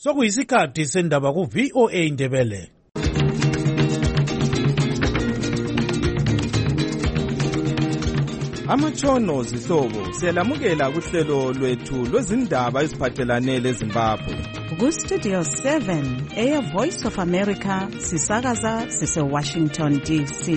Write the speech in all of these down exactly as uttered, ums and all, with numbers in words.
Sokuyisikhathi sendaba ku V O A Indebele. Amatshono zihlobo siyalamukela kuhlelo lwethu lwezindaba eziphathelane leZimbabwe. Ku Studio seven, Air Voice of America, sisakaza sise Washington D C.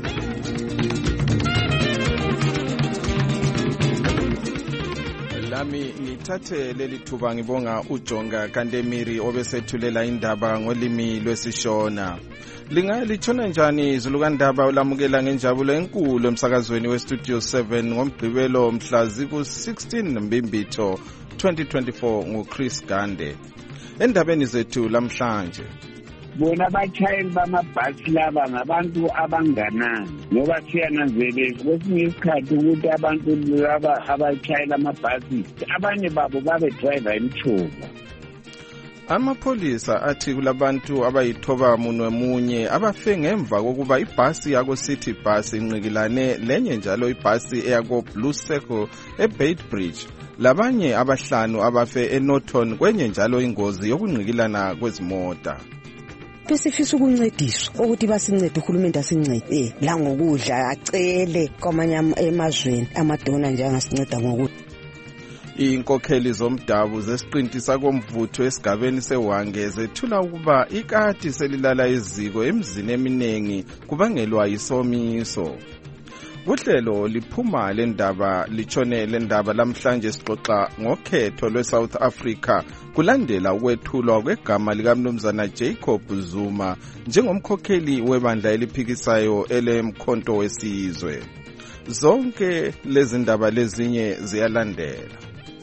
Lami ngithathe leli thuba ngibonga uJonga Kandemiri obesethulela indaba ngolimi lwesishona. Lingalitshona njani izulukandaba ulamukela ngenjabulo enkulu emsakazweni weStudio seven ngomgqibelo mhla ziku sixteen Mbimbitho twenty twenty-four nguChris Gande. Endabeni zethu lamhlanje, bona abatshayeli bamabhasi laba ngabantu abanganani, ngoba siyananzelela kwesinye isikhathi ukuthi abantu laba abatshayela amabhasi abanye babo babe driver imthuba. Amapholisa athi kulabantu abayithoba munwe munye abafe ngemva kokuba ibhasi yako City Bus inqikilane lenye njalo ibhasi eyako Blue Circle eBaitbridge. Labanye abahlanu abafe eNorton kwenye njalo ingozi yokunqikilana kwezimota. Besifisa ukuncediswa ukuthi basincede uhulumende asincede la ngokudla acele kwamanye emazweni amadona nje angasinceda ngokudla. Inkokheli zomdabu zesiqinti sakomvutho esigabeni seWange zethula ukuba ikati selilala iziko emzini eminengi kubangelwa yisomiso. Uhlelo liphuma lendaba litshone lendaba lamhlanje sixoxa ngokhetho lweSouth Africa kulandela ukwethulwa kwegama likaMnumzana Jacob Zuma njengomkhokheli webandla eliphikisayo elemkhonto wesizwe. Zonke lezi ndaba lezinye ziyalandela.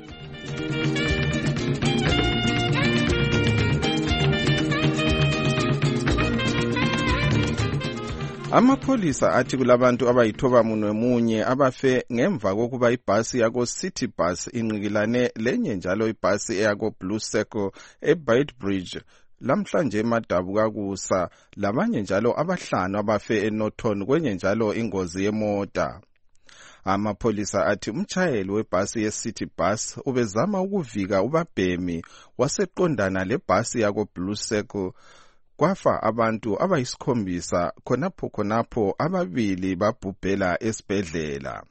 Amapholisa athi kulabantu abayithoba munwe munye abafe ngemva kokuba ibhasi yako City Bus inqikilane lenye njalo ibhasi eyako Blue Circle eBaitbridge lamhlanje emadabu kakusa, labanye njalo abahlanu abafe eNorton kwenye njalo ingozi yemota. Amapholisa athi umtshayeli webhasi yeCity Bus ubezama ukuvika ubabhemi waseqondana lebhasi yako Blue Circle. Kwafa abantu abayisikhombisa khonapho khonapho ababili babhubhela esibhedlela.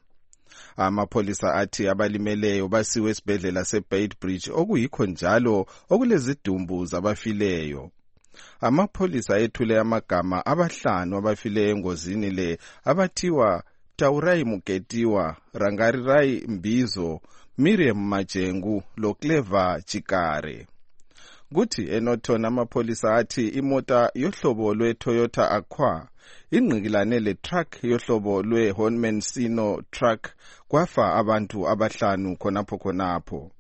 Amapholisa athi abalimeleyo basiwe esibhedlela seBaitbridge okuyikho njalo okulezidumbu zabafileyo. Amapholisa ethule amagama abahlanu abafileyo engozini le abathiwa Taurai Mugetiwa, Rangarirai Mbizo, Miriam Majengu loClever Chikare. Kuthi eNorton amapholisa athi imota yohlobo lweToyota Aqua inqikilane le-truck yohlobo lweHonman Sino truck kwafa abantu abahlanu khonapho khonapho.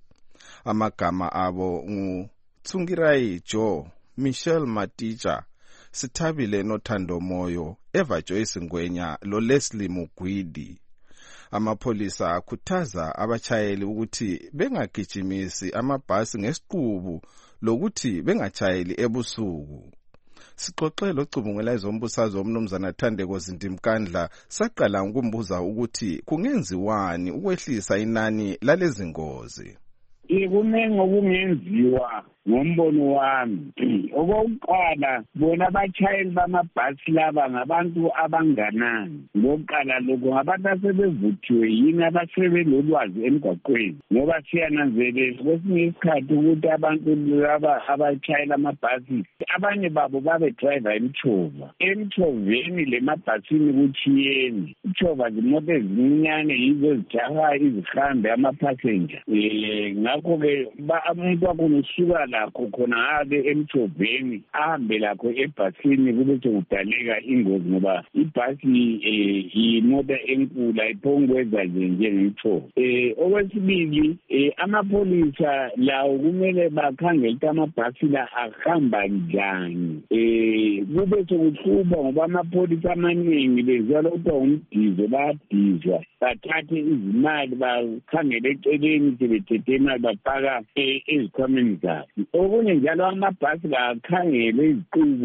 Amagama abo nguTsungirai Joe, Michelle Matija, Sithabile Nothando Moyo, Eva Joyce Ngwenya loLeslie Mugwidi. Amapholisa akhuthaza abachayeli ukuthi bengagijimisi amabhasi ngesiqubu lokuthi bengatshayeli ebusuku. Sixoxe locubungela ezombusazwe uMnumzana Thandeko Zindimkandla saqala ukumbuza ukuthi kungenziwani ukwehlisa inani lalezi ngozi. Ikunenge okungenziwa ngombono wami. Okokuqala, bona abatshayeli bamabhasi laba ngabantu abanganani. Ngokuqala lokho ngabantu asebevuthiwe yini abasebelolwazi emgwaqweni, ngoba siyananzelela kwesinye isikhathi ukuthi abantu laba abatshayela amabhasi abanye babo babe driver imthuba. Emthoveni lemabhasini kuthiyeni imthuba zimoto ezincane yizo ezijaha izihambe ama-passenger. Eh ngakho-ke umuntu wakunosuka lakho khona abe emthoveni ahambe lakho ebhasini kube sekudaleka ingozi, ngoba ibhasi imoto enkulu ayiphongweza nje njengemthovu. Eh okwesibili, amapholisa lawo kumele bakhangele ukuthi amabhasi la ahamba njani. Eh kube sekuhluba ngoba amapholisa amaningi bezala ukuthi umdizo bayadizwa, bathathe izimali bakhangele eceleni sebethethe imali bafaka ezikhwameni zabo. amabhasi. Okunye njalo amabhasi kakhangele iziqubu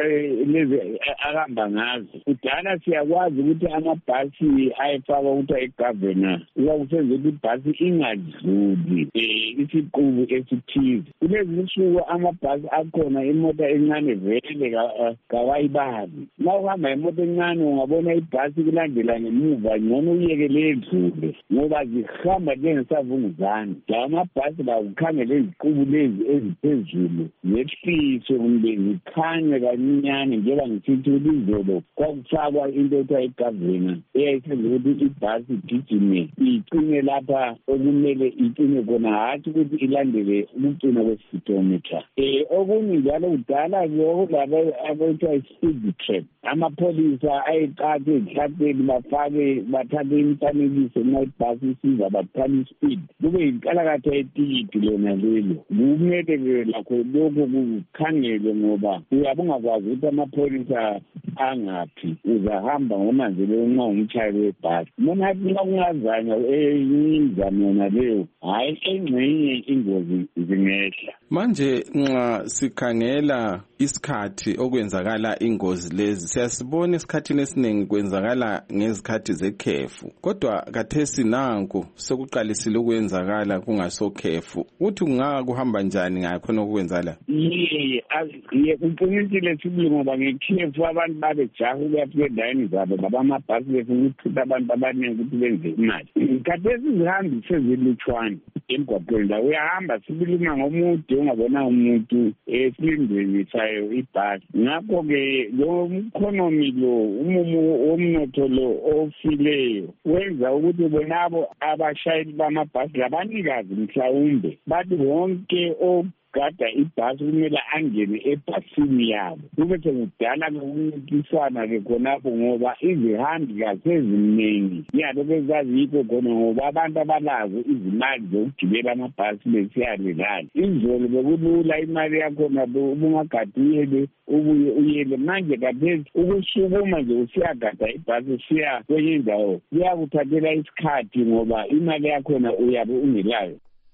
lezi ahamba ngazo. Kudala siyakwazi ukuthi amabhasi ayefakwa ukuthi egovernance. Uyakusenza ukuthi ibhasi ingadluli isiqubu esithize. Kulezi nsuku amabhasi akhona imoto encane vele kawayibazi. Ma uhamba imoto encane ungabona ibhasi kulandela ngemuva ngcono uyekele edlule ngoba zihamba njengesavunguzane. La amabhasi la ukhangele iziqubu lezi eziphezulu ngehlise kumbe zikhanye kancinyane njengoba ngisithi ukuthi izolo kwakufakwa into ethiwa igovernance eyayisenza ukuthi ibhasi igijime icine lapha okumele icine khona hathi ukuthi ilandele ukucina kwespeedometer. Eh okunye njalo kudala kulaba abethiwa i-speed trap. Amapholisa ayiqathe ezihlatheni bafake bathathe imifanekiso nxa ibhasi isiza bathwala ispeed. Kube yinkalakatha etikiti lona lelo. Kumele lakho lokho kukhangele ngoba uyabe ungakwazi ukuthi amapholisa angaphi uzahamba ngonanzelelo nxa umtshayeli webhasi. Mina mina kungazanywa eyimizamo yona leyo hayi engxenye ingozi zingehla. Manje nxa sikhangela isikhathi okwenzakala ingozi lezi siyasibona esikhathini esiningi kwenzakala ngezikhathi zekhefu kodwa kathesi nanku sekuqalisile ukwenzakala kungasokhefu. Uthi kungaka kuhamba njani ngakhona okwenzala? Yeye ye kuqinisile sibili ngoba ngekhefu abantu babejaha ukuyafika endaweni zabo labamabhasi befuna ukuthutha abantu abaningi ukuthi benze imali. Kathesi zihambi sezilutshwane emgwaqweni la uyahamba sibilima ngomude ungabona umuntu esilindweni sayo ibhasi. Ngakho-ke lo mkhonomi lo umumo womnotho lo ofileyo wenza ukuthi bonabo abashayeli bamabhasi labanikazi mhlawumbe bathi wonke gada ibhasi kumele angene ebhasini yabo. Kube sekudala ukuncintiswana-ke khonapho ngoba izihambi kaseziningi yabo bezazikho khona ngoba abantu abalazo izimali zokugibela amabhasi besiyalelana. Izolo bekulula imali yakhona ubungagadi uyele ubuye uyele. Manje kathesi ukusukuma nje usiyagada ibhasi usiya kwenye indawo kuyakuthathela isikhathi ngoba imali yakhona uyabe ungelayo.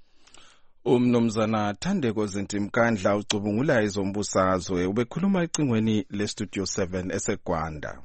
Umnumzana Thandeko Zintimkandla ucubungula izombusazwe ubekhuluma ecingweni leStudio seven eseGwanda.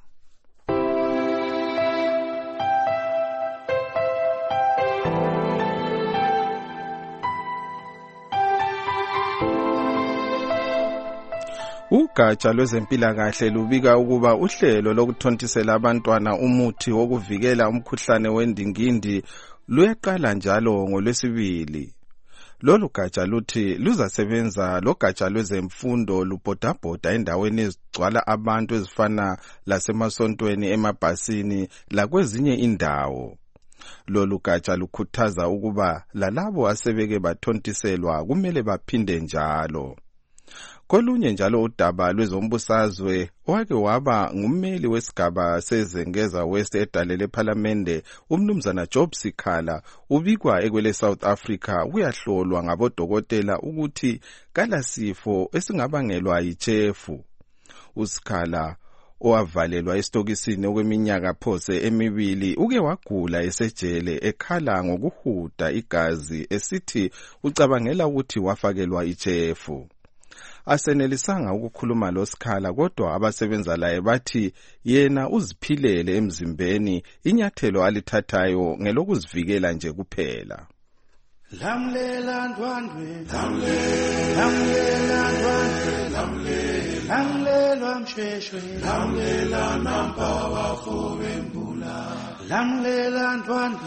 Ugatsha lwezempilakahle lubika ukuba uhlelo lokuthontisela abantwana umuthi wokuvikela umkhuhlane wendingindi luyaqala njalo ngoLwesibili. Lolu gatsha luthi luzasebenza logatsha lwezemfundo lubhodabhoda endaweni ezigcwala abantu ezifana lasemasontweni emabhasini lakwezinye indawo. Lolu gatsha lukhuthaza ukuba lalabo asebeke bathontiselwa kumele baphinde njalo. Kolunye njalo udaba lwezombusazwe owake waba ngummeli wesigaba sezengeza West edale lePhalamende umnumzana Job Sikhala ubikwa ekwele South Africa kuyahlolwa ngabodokotela ukuthi kalasifo esingabangelwa yichefu. Usikhala owavalelwa esitokisini okweminyaka phose emibili uke wagula esejele ekhala ngokuhuda igazi esithi ucabangela ukuthi wafakelwa ichefu. Asenelisanga ukukhuluma loSikhala kodwa abasebenza laye bathi yena uziphilele emzimbeni inyathelo alithathayo ngelokuzivikela nje kuphela. Lamlela ndwandwe lamlela ndwandwe lamlela msheshwe lamlela nampa wafowembula lamlela ndwandwe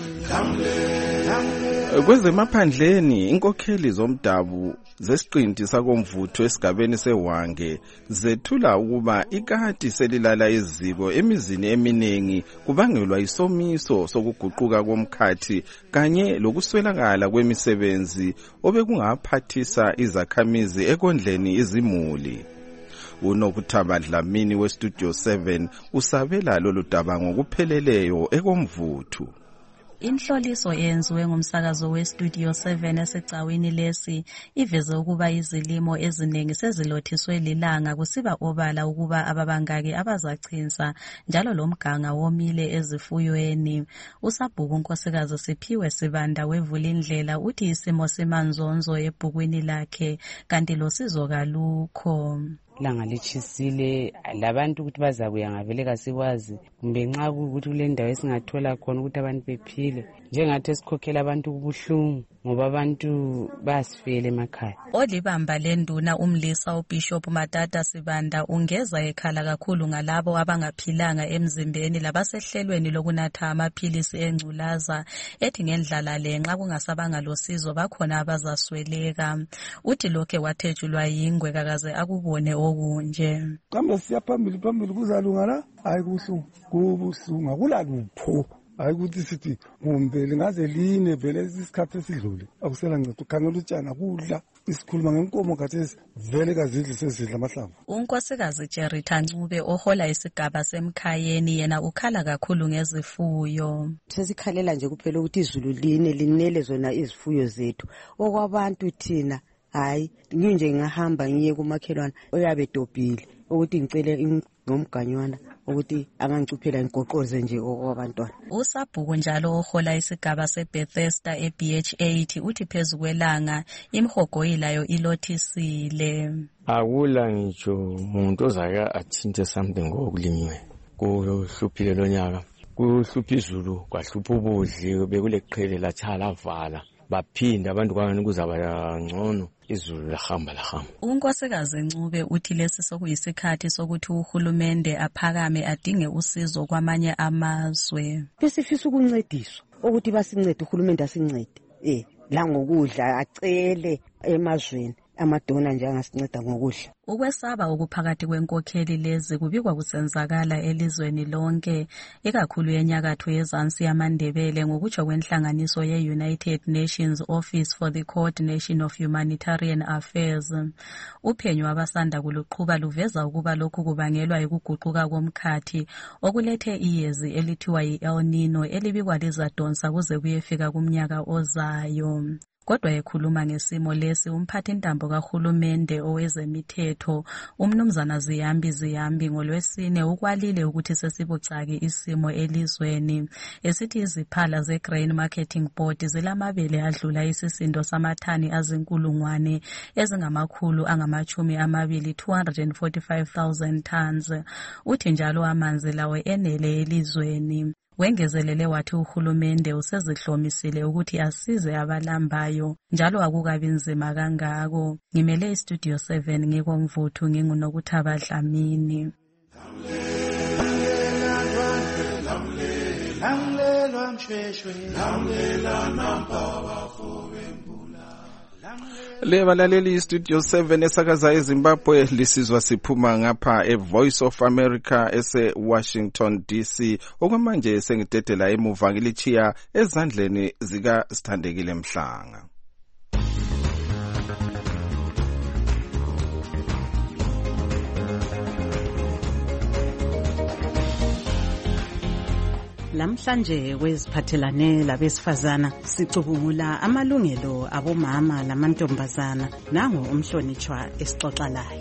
lamlela. Kwezemaphandleni inkokheli zomdabu zesiqinti sakomvutho esigabeni seHwange zethula ukuba ikati selilala iziko emizini eminingi kubangelwa isomiso sokuguquka komkhathi kanye lokuswelakala kwemisebenzi obekungaphathisa izakhamizi ekondleni izimuli. Unokuthaba Dlamini weStudio seven usabela lolu daba ngokupheleleyo ekomvuthu. Inhloliso eyenziwe ngumsakazo weStudio seven esegcawini lesi iveze ukuba izilimo eziningi sezilothiswe lilanga kusiba obala ukuba ababangaki abazachinsa njalo lomganga womile ezifuyweni. USabhuku Nkosikazi Siphiwe Sibanda wevula indlela uthi isimo semanzonzo ebhukwini lakhe kanti losizo kalukho. Langa lichisile labantu ukuthi bazakuya ngavele kasikwazi kumbe nxa ukuthi kule ndawo esingathola khona ukuthi abantu bephile njengathi esikhokhela abantu kubuhlungu ngoba abantu basifela emakhaya. Olibamba lenduna umlisa uBishop Matata Sibanda ungeza ekhala kakhulu ngalabo abangaphilanga emzimbeni labasehlelweni lokunatha amaphilisi engculaza ethi ngendlala lenxa kungasabanga losizo bakhona abazasweleka. Uthi lokhe wathejulwa yingwe kakaze akubone okunje. Kambe siyaphambili phambili kuzalunga la hayi kubuhlungu kubuhlungu akulalupho. Hayi ukuthi sithi kumbe lingaze line vele isikhathi esidlule akusela ncedo ukhangela utshana kudla isikhuluma ngenkomo khathesi vele kazidli sezidla amahlamvu. Unkosikazi Jerita Ncube ohola isigaba semkhayeni yena ukhala kakhulu ngezifuyo. Sesikhalela nje kuphela ukuthi izulu line linele zona izifuyo zethu okwabantu thina hayi nginje ngahamba ngiye kumakhelwana oyabe dobhile ukuthi ngicele ngomganywana ukuthi angangicuphela ingoqoze nje okwabantwana. USabhuku njalo ohola isigaba seBethesda eB H eight uthi phezukwelanga imhogoyilayo ilothisile. Akula ngitsho umuntu ozaka athinte something ngokulinyiwe kuhluphile lonyaka kuhlupha izulu kwahlupha ubudli bekuleqhele lathala vala baphinda abantu kwangani kuzaba ngcono izulu lahamba lahamba. Unkosikazi Ncube uthi lesi sokuyisikhathi sokuthi uhulumende aphakame adinge usizo kwamanye amazwe. Besifisa ukuncediswa ukuthi basincede uhulumende asincede eh la ngokudla acele emazweni amadona nje angasinceda ngokudla. Ukwesaba okuphakathi kwenkokheli lezi kubikwa kusenzakala elizweni lonke ikakhulu enyakatho yezansi yamandebele ngokutsho kwenhlanganiso ye-United Nations Office for the Coordination of Humanitarian Affairs. Uphenyo abasanda kuluqhuba luveza ukuba lokhu kubangelwa yikuguquka komkhathi okulethe iyezi elithiwa yi-El Nino elibikwa lizadonsa kuze kuyefika kumnyaka ozayo. Kodwa ekhuluma ngesimo lesi umphathi intambo kahulumende owezemithetho umnumzana Ziyambi Ziyambi ngolwesine ukwalile ukuthi sesibucaki isimo elizweni esithi iziphala zeGrain Marketing Board zilamabele adlula isisindo samathani azinkulungwane ezingamakhulu angamachumi amabili two hundred forty-five thousand tons. Uthi njalo amanzi lawo enele elizweni. Wengezelele wathi uhulumende usezihlomisile ukuthi asize abalambayo njalo akukabi nzima kangako. Ngimele iStudio seven ngikomvuthu ngingunokuthaba Dlamini. Lamlelwa mshweshwe lamlela nampaba Le balaleli iStudio seven esakaza eZimbabwe lisizwa siphuma ngapha eVoice of America ese Washington D C okwamanje sengidedela emuva ngilichiya ezandleni zika Sithandekile Mhlanga. Lamhlanje kweziphathelane labesifazana sicubungula amalungelo abomama lamantombazana nango umhlonitshwa esixoxa layo.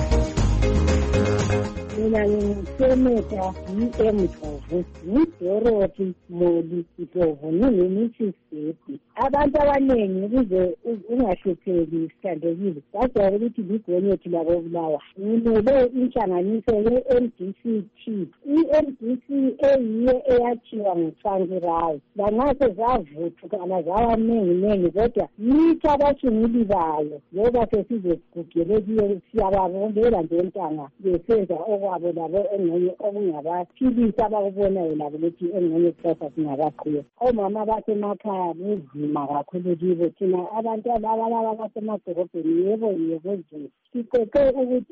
Mina ngisemeta yi-M Dlovu, ngidoroti Moli Dlovu, ngingumithisi Sepi. Abantu abaningi ukuze ungahlupheki Sithandekile bajwayele ukuthi ligonyethu labo Bulawayo. Ngimele inhlanganiso ye-M D C T. I-M D C eyiyo eyakhiwa nguTsvangirai. Langaze zavuthukana zabanenginengi kodwa yithi abasunguli bayo ngoba sesizogugele kuyo siyababongela nje ntanga besenza okwabo labo engeke okungabaphilisa abakubonayo labo ukuthi engeke kusasa singabaqhuba. Omama basemakhaya kunzima kakhulu kibo thina abantu abalala basemadolobheni yebo yebo nje siqoqe ukuthi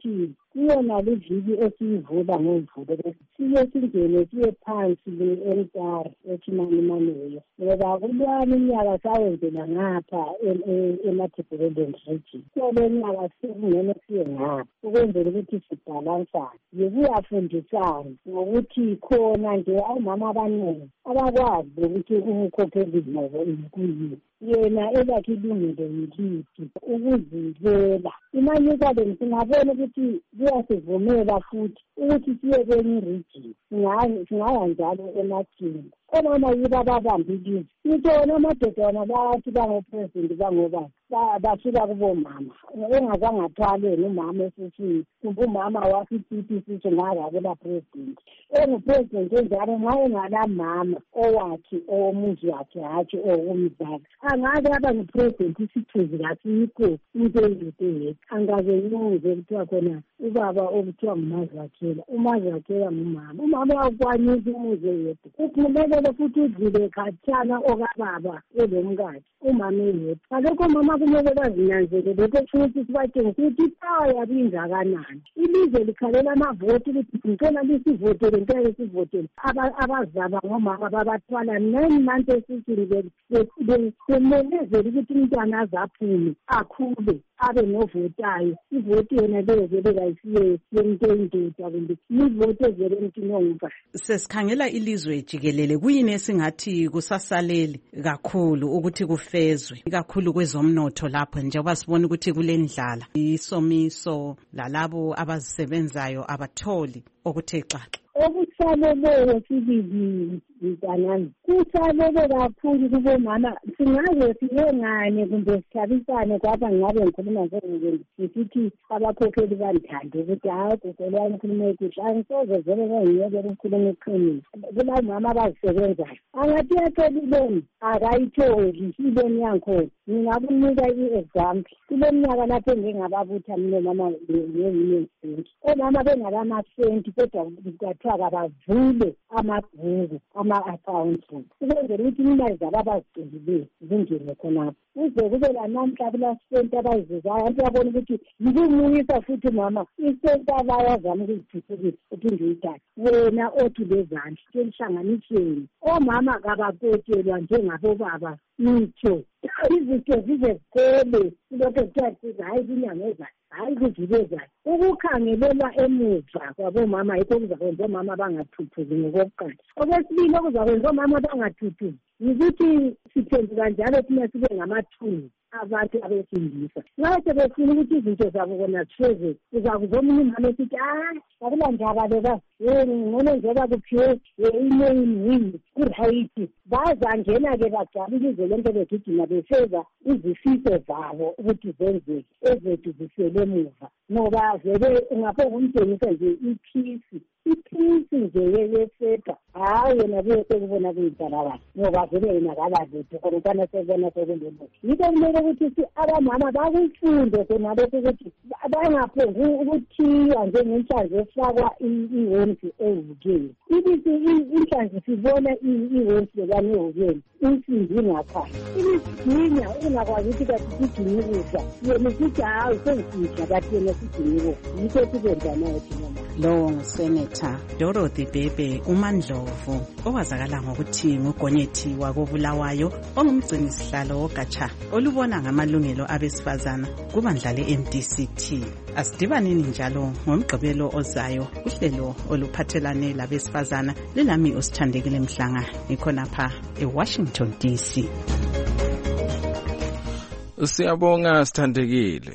kuyona liviki esiyivula ngemvulo siye singene siye phansi le-emtari echimanimaniweyo ngoba kulwana iminyaka sawenzela ngapha emathebelendeni region so le nyaka sikungene siye ngapha ukwenzela ukuthi sibhalansane yekuyafundisana ngokuthi khona nje omama abaningi abakwazi ukuthi ukukhokhela izimobo izikuyini yena elakhe ilungelo yiliphi ukuzivela imanyukale singabona ukuthi kuyasivumela futhi ukuthi siye kwenye irijini singaya njalo emathini omama yibo ababambile itona amadoda wona bathi bangopresident bangobani basuka kubomama engazange athwaleni umama esiswini kumbe umama wasipiti sisho ngakabela president engupresident enjalo nxa engalamama owakhe owomuzi wakhe hatshi owomzali angake aba ngupresident isithuzi kasikho into eziteyeka angake nyuze kuthiwa khona ubaba okuthiwa ngumazakhela umazakhela ngumama umama uyakwanisa umuze yedwa uphumelele futhi udlile khatshana okababa elomkakhe umama eyedwa alokho mama kumele bazinanzelele ukuthi sibatshengise ukuthi ipawa yabo ingakanani ilizwe likhalela amavoti ukuthi ngicela lisivotele ngicela lisivotele abazaba ngomama babathwala nine months esisini bemelezela ukuthi umntwana azaphume akhule abe novotayo ivoti yona leyo vele kayisiye yento endoda kumbe ivoti evele emntwini ongumfazi. Sesikhangela ilizwe jikelele kuyini esingathi kusasalele kakhulu ukuthi kufezwe kakhulu kwezomnotho lapho njengoba sibona ukuthi kulendlala isomiso lalabo abazisebenzayo abatholi okuthe xaxa. Okusaleleyo sibili mntanami kusalele kakhulu kubomama singaze siyengane kumbe sihlabisane kwaba ngabe ngikhuluma njengokuthi ngisithi abakhokheli bandithande ukuthi hayi kuzelwa ngikhuluma ukuthi angisoze vele ngiyeke ukukhuluma iqiniso kula mama abazisebenzayo angathi yacelileni akayitholi ileni yankhona ngingakunika i-example kule minyaka lapho engingababutha mina mama ngeunion bank omama bengabamasenti kodwa kuthiwa kabavule amabhuku ama-accounts ukwenzela ukuthi imali zabo abazigcinileyo zingene khonapho uze kube lanamhla kulasenti abayizuzayo anti uyabona ukuthi ngikuyimisa futhi mama isenti abayazama ukuzithuthukisa ukuthi ngiyidala wena othi lezandla kelihlanganiseni omama kabakotshelwa njengabobaba ngitsho izinto zize ziphele kulokho kuthiwa hayi kwinyanga ezayo hayi kuzibezayo ukukhangelelwa emuva kwabomama yikho kuzakwenza omama bangathuthuki ngokokuqala okwesibili okuzakwenza omama bangathuthuki yikuthi siphenduka njalo thina sibe ngamathunzi abantu abesilisa nxa sebefuna ukuthi izinto zabo kona zifeze uzakuza omunye umama esithi hayi akulandaba loba ngcono njengoba kuphiwe i-main wing kurayithi bazangena-ke bagcala ilizwe lonke begijima befeza izifiso zabo ukuthi zenzeke ezethu zisele emuva ngoba vele ungapho kumtshengisa nje iphisi iphisi nje yeseta hayi yena kuye sekubona kuyidalakazi ngoba vele yena kalazethu khonokana sekubona sekulelo yikho kumele ukuthi abamama bakufunde khonalokho ukuthi bangaphongi ukuthiwa njengenhlanzi efakwa iwemsi ehukeni ibisi inhlanzi sibona iwemsi kanehukeni insimbi ingakhayi ibisiginya ungakwazi ukuthi kathi sigcinye ukudla yena sithi hayi sengisidla kathi yena sigcinye ukudla yikho sikwenzanayo thina. Lo nguSenator Dorothy Bhebhe uMandlovu owazakala ngokuthi nguGonyethi wakobulawayo ongumgcinisihlalo wogatsha olubona ngamalungelo abesifazana kubandla le-M D C T. Asidibaneni njalo ngomgqibelo ozayo uhlelo oluphathelane labesifazana lelami usithandekile Mhlanga ikhonapha eWashington D C. Siyabonga sithandekile.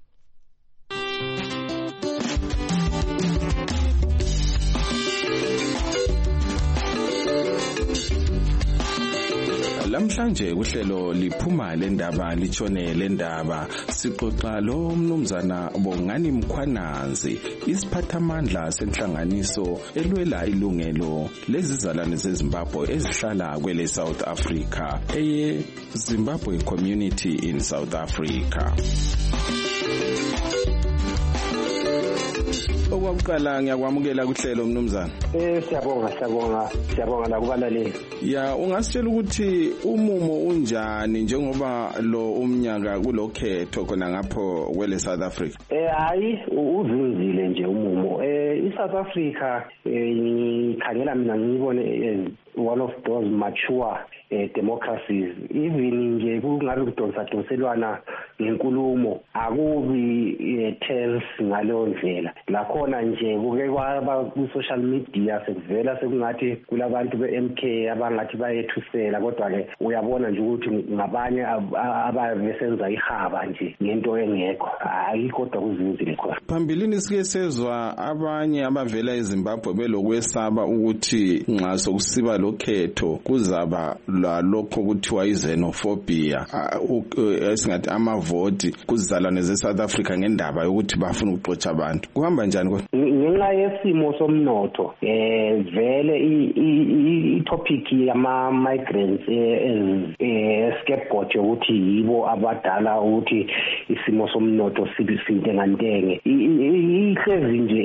Lamhlanje uhlelo liphuma lendaba litshone lendaba sixoxa lo mnumzana Bongani Mkhwanazi isiphathamandla senhlanganiso elwela ilungelo lezizalwane zeZimbabwe ezihlala kwele South Africa eye Zimbabwe Community in South Africa. okokuqala ngiyakwamukela kuhlelo mnumzana. Eh siyabonga siyabonga siyabonga la kubalaleli. Ya ungasitshela ukuthi umumo unjani njengoba lo umnyaka kulokhetho khona ngapho kwele South Africa? Eh hayi uzinzile nje umumo. Eh iSouth Africa ngikhangela mina ngibone one of those mature eh, democracies. Even nje kungabe kudonsa donselwana ngenkulumo akubi eh, tense ngaleyo ndlela. Lakhona nje kuke kwaba ku social media sekuvela sekungathi kulabantu be-M K abangathi bayethusela kodwa ke uyabona nje ukuthi ngabanye ababesenza ihaba nje ngento engekho. Hayi kodwa kuzinzile khona. Phambilini sike sezwa abanye abavela eZimbabwe belokwesaba ukuthi nxa sokusiba lokhetho kuzaba lokho kuthiwa izenophobia esingathi amavoti kuzalwane ze-South Africa ngendaba yokuthi bafuna ukuxotsha abantu. Kuhamba njani kodwa? Ngenxa yesimo somnotho eh vele i-topic yama-migrants eh scapegoat yokuthi yibo abadala ukuthi isimo somnotho sibe sintengantenge ihlezi nje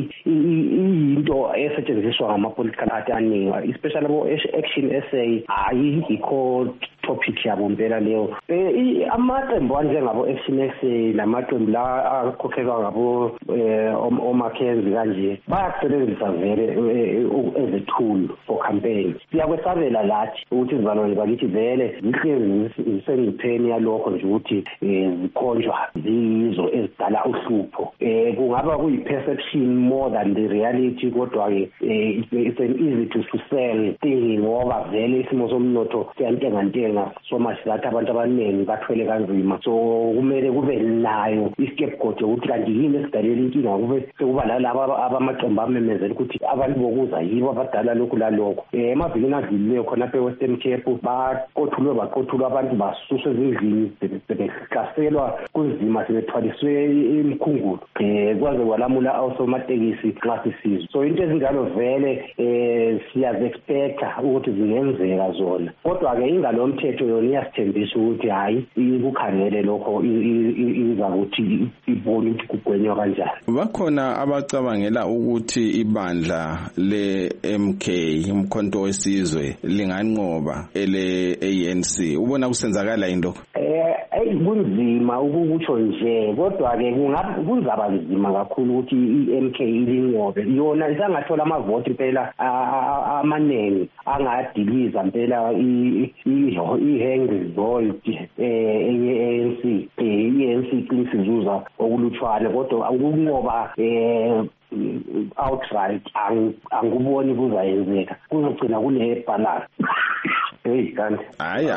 into esetshenziswa ngama-political party aningi, especially abo-action essay hayi ikho topic yabo mpela leyo. Eh amaqembu anjengabo-action essay lamaqembu la akhokhelwa ngabo oMackenzie kanje bayakusebenzisa vele as a tool for campaign. Siyakwesabela lathi ukuthi izibalo bakithi vele zihlezi zisengitheni yalokho nje ukuthi zikhonjwa zizo ezidala uhlupho. Eh kungaba kuyi-perception more than the reality kodwa ke it's an easy to sell thing ngoba vele isimo somnotho siyantengantenga so much that abantu abaningi bathwele kanzima. So kumele kube nayo i-scapegoat ukuthi kanti yini esidalela inkinga kube sekuba lalaba abamaqembu amemezela ukuthi abantu bokuza yibo abadala lokhu lalokho. Eh emavikini adlulileyo khona pe Western Cape baqothulwe baqothulwa abantu basuswe ezindlini sebehlaselwa kunzima sebethwaliswe imikhungulo eh kwaze kwalamula osomatekisi nxa sisizwe. So into ezinjalo vele eh siyazi-expecta ukuthi zingenzeka zona kodwa ke ingalo mthetho yona iyasithembisa ukuthi hayi ikukhangele lokho iza ukuthi ibone ukuthi kugwenywa kanjani. Bakhona abacabangela ukuthi ibandla le-M K umkhonto wesizwe linganqoba ele-A N C. Ubona kusenzakala into? Eh kunzima ukukutsho nje kodwa ke kungaba nzima kakhulu ukuthi i-M K ilinqobe yona isangathola amavoti phela amanengi angadiliza phela i-Henry Boyd eh e-A N C i-A N C qinisizuza okulutshwane kodwa ukunqoba eh outright anguboni kuzayenzeka kuzogcina kune balance. Hey kanti hayi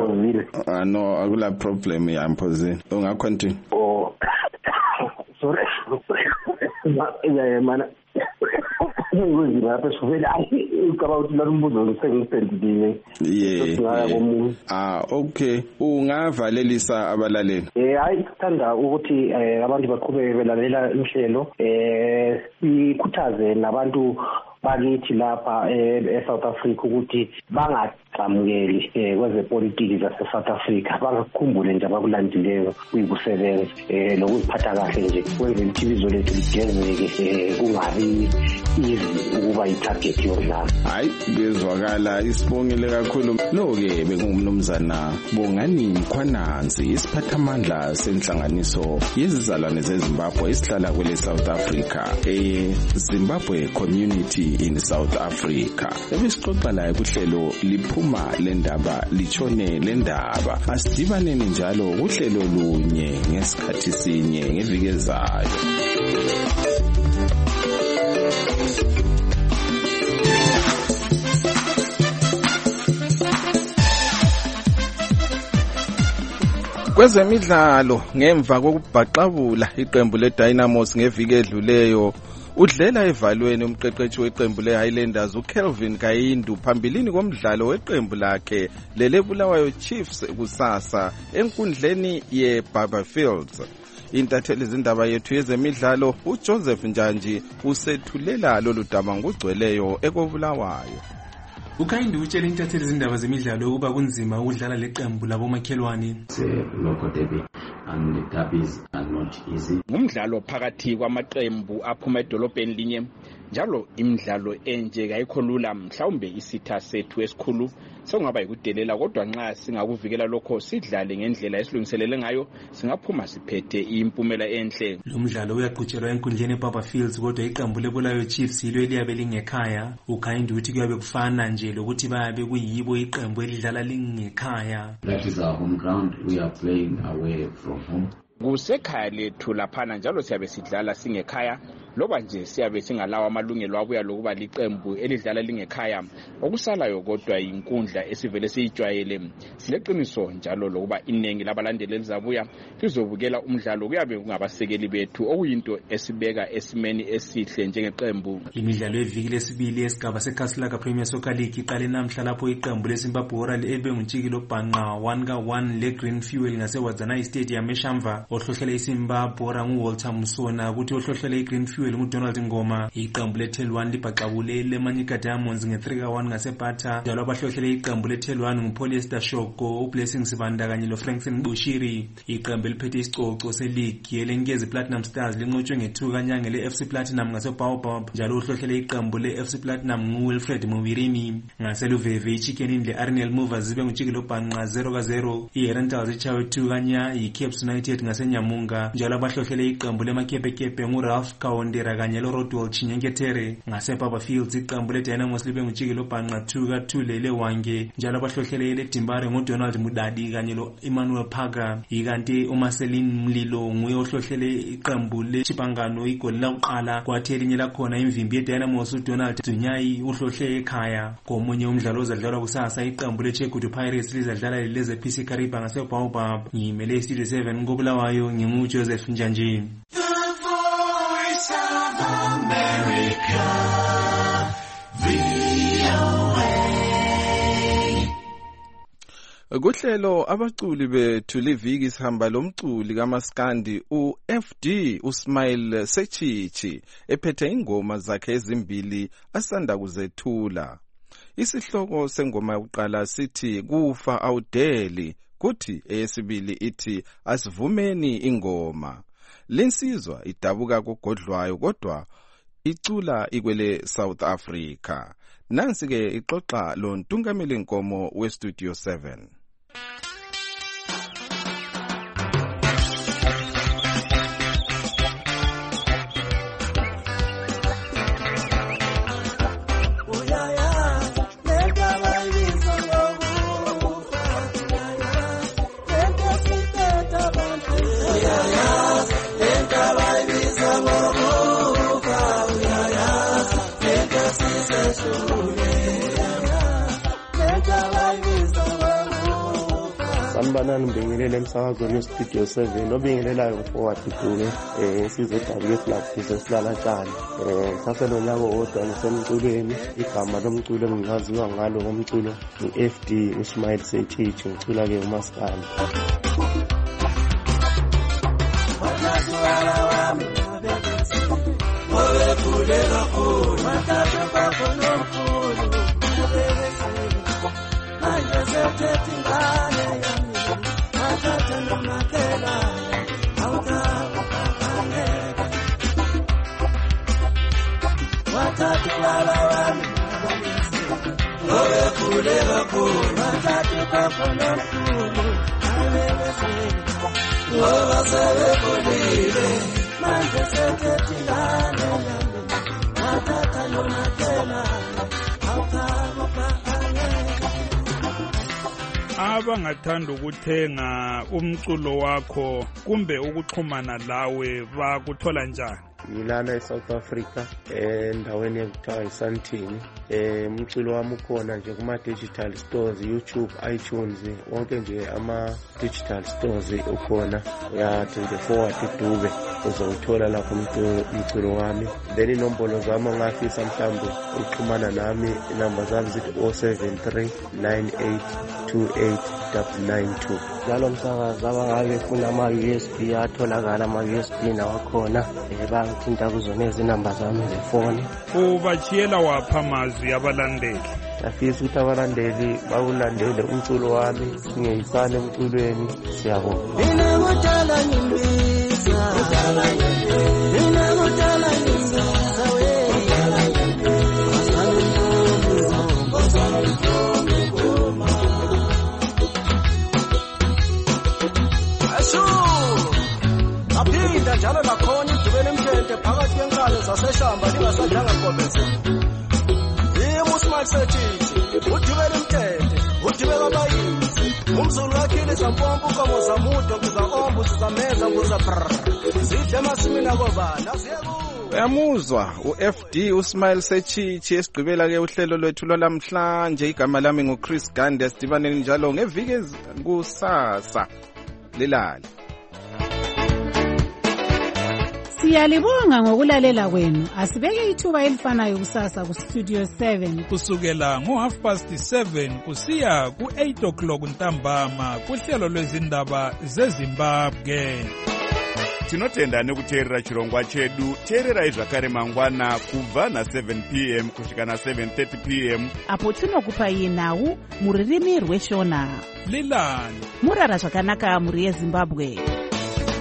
no akula problem yamphozini ungacontinue. Oh sorry yeah mana ngizipha sivela ucaba ukuthi la umbuzo ngisengiphendulile. Yeah. Ah okay ungavalelisa abalaleli. Eh hayi sithanda ukuthi abantu baqhubeke belalela imhlelo eh sikhuthaze nabantu bakithi lapha eSouth Africa ukuthi bangaqhamukeli kwezepolitiki zase-South Africa, bangakukhumbule nje abakulandileyo kuyikusebenza lokuziphatha kahle nje kwenzela ukuthi ibizo lethu ligezeke kungabi easy ukuba i-target yodlala. Hayi bezwakala isibongile kakhulu lo-ke bekungumnumzana Bongani Khwananzi isiphathamandla senhlanganiso yezizalwane zeZimbabwe esihlala kwele South Africa e-Zimbabwe Community in South Africa. Ebesixoxa laye kuhlelo liphuma lendaba litshone lendaba. Asidibaneni njalo kuhlelo lunye ngesikhathi sinye ngeviki ezayo. Kwezemidlalo ngemva kokubhaqabula iqembu leDynamos ngeviki edluleyo udlela evalweni umqeqeshi weqembu leHighlanders uKelvin Kayindu phambilini komdlalo weqembu lakhe leleBulawayo Chiefs kusasa enkundleni yeBarberfields. Intatheli izindaba yethu yezemidlalo uJoseph Njanji usethulela lolu daba ngugcweleyo ekobulawayo. uKayindu utshele intatheli izindaba zemidlalo ukuba kunzima ukudlala leqembu labomakhelwane. Local derby and the derbies are are not easy. Ngumdlalo phakathi kwamaqembu aphuma edolobheni linye njalo imidlalo enje kayikho lula mhlawumbe isitha sethu esikhulu sokungaba yikudelela kodwa nxa singakuvikela lokho sidlale ngendlela esilungiselele ngayo singaphuma siphethe impumela enhle. Lo mdlalo uyaqhutshelwa enkundleni eBaba Fields kodwa iqembu leBulawayo Chiefs yilo eliyabe lingekhaya. Ukhayindi ukuthi kuyabe kufana nje lokuthi bayabe kuyibo iqembu elidlala lingekhaya. That is our home ground. We are playing away from home. Kusekhaya lethu laphana njalo siyabe sidlala singekhaya loba nje siyabe singalawa amalungelo abuya lokuba liqembu elidlala lingekhaya. Okusalayo kodwa inkundla esivele siyijwayele sileqiniso njalo lokuba inengi labalandeli elizabuya lizobukela umdlalo kuyabe kungabasekeli bethu okuyinto esibeka esimeni esihle njengeqembu. Imidlalo eviki lesibili esigaba seKasilaka Premier Soccer League iqale namhla lapho iqembu leZimbabwe Royal ebe nguntshikilo bhanqa one ka one le Green Fuel ngaseWadzanai Stadium eShamva. Ohlohlele iZimbabwe nguWalter Musona ukuthi ohlohlele iGreen Fuel nguDonald Ngoma. Iqembu leTelwan libhaqabule leManyika Diamonds nge three ka one ngaseBhatha njalo abahlohlele iqembu leTelwan nguPolyester Shoko, uBlessing Sibanda kanye loFrankson Bushiri. Iqembu eliphethe isicoco seleague elenkezi Platinum Stars linqotshwe nge two kanyanga leF C Platinum ngaseBaobab njalo ohlohlele iqembu leF C Platinum nguWilfred Mubirini. Ngaseluveve iChicken le Arnel Movers zibe nguntshikilo bhanqa zero ka zero. iHerentals ichawe two kanya iCaps United ngaseNyamunga njalo abahlohlele iqembu lemakepekepe nguRalph Kawondera kanye loRodwell Chinyengetere. ngaseBaba Fields iqembu leDynamos libe nguntshikilo bhanqa two ka two lele Wange njalo abahlohlele leDimbare nguDonald Mudadi kanye loEmmanuel Paga. ikanti uMarcelin Mlilo nguye ohlohlele iqembu leChipangano igoli lakuqala kwathi elinye lakhona imvimbi yeDynamos uDonald Dunyayi uhlohle ekhaya. Komunye umdlalo ozadlalwa kusasa iqembu leChegutu Pirates lizadlala leze P C Kariba ngaseBaobab. Ngimele iStudio seven koBulawayo nginguJoseph Njanji. Kuhlelo abaculi bethu liviki sihamba lomculi kaMaskandi uF D uSmile Sechichi ephethe ingoma zakhe ezimbili asanda kuzethula. Isihloko sengoma yokuqala sithi kufa awudeli kuthi eyesibili ithi asivumeni ingoma. Linsizwa idabuka kugodlwayo kodwa icula ikwele South Africa. Nansi ke ixoxa lo ntungameli nkomo weStudio seven. Sanibonani mbingelele emsakazweni weStudio seven obingelelayo ngifoward Dube eh insizwe edabuke esilaphize silala tshani eh sase lo nyaka odwa ngisemculweni igama lomculo engilaziwa ngalo ngomculo uF D uSmile Sechichi ngicula ke uMaskandi. Abangathanda ukuthenga umculo wakho kumbe ukuxhumana lawe bakuthola njani? Ngilana eSouth Africa endaweni ekuthiwa iSandton. Eh umculo wami ukhona nje kuma digital stores, YouTube, iTunes, wonke nje ama digital stores ukhona. Uyathi forward Dube uzowuthola lapho umculo wami. Then inombolo zami ongafisa mhlambe uxhumana nami, inamba zami zithi zero seven three nine eight two eight nine two. Njalo msakazi abangabe funa ama U S B atholakala ama U S B nawakhona ebangithinta kuzona izinamba zami zefoni. Ubachiyela wapha amazwi abalandeli? Afisa ukuthi abalandeli bawulandele umculo wami, singeyisane emculweni. Siyabonga. Siyalibingelela njalo lakhona idubele emthente phakathi kwenkalo zaseshamba lingasadlanga qobezela. Yimo uSmart Sechichi, udubele emthente, udube kabayisi. Umzulu kakhili zampompo ukomo zamudo kuza ombu sizameza kuza brr. Zidle emasimini akobana ziyeku. Uyamuzwa u-F D uSmile Sechichi esigqibela ke uhlelo lwethu lwalamhlanje. Igama lami nguChris Gande, sidibaneni njalo ngeviki kusasa. Lilali. Siyalibonga ngokulalela kwenu. Asibeke ithuba elifanayo kusasa ku Studio seven kusukela ngo half past seven kusiya ku eight o'clock ntambama kuhlelo lwezindaba zeZimbabwe. Tinotenda nekuteerera chirongwa chedu. Teererai zvakare mangwana kubva na seven p m kusvika na seven thirty p m apo tinokupai nhau muririmi rweshona. Lilani murara zvakanaka muri yeZimbabwe.